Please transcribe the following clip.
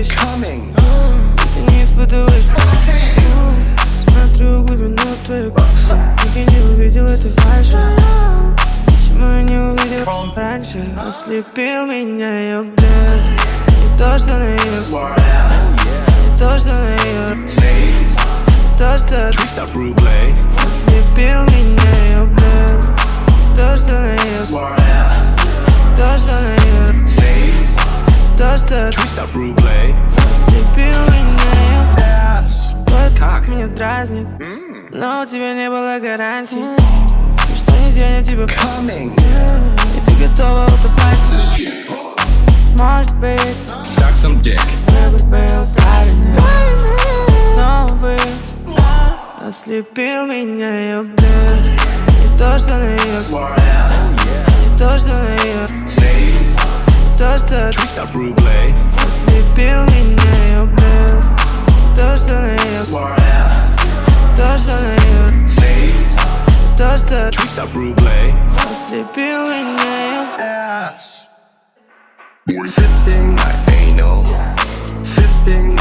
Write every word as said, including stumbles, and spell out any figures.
испытываешь, ты не испытываешь. Смотрю в глубину твоих глаз, так и не увидел это раньше. Почему я не увидел раньше? Ослепил меня ее блеск. Не то, что на ее, не то, что на ее, то, что ослепил меня ее блеск. То, что на ее, то, что на ее, то, что ослепил меня ее. Твой как меня дразнит, но у тебя не было гарантий, что не денет тебя coming, и ты готова утопать. Может быть, выбор был правильный, но увы, ослепил меня ее блеск. Не то, что на ее, не то, что на ее, то, что ослепил меня ее блеск. То, что на ее, то, что на ее, то, что ослепил меня ее. Fisting my anal, fisting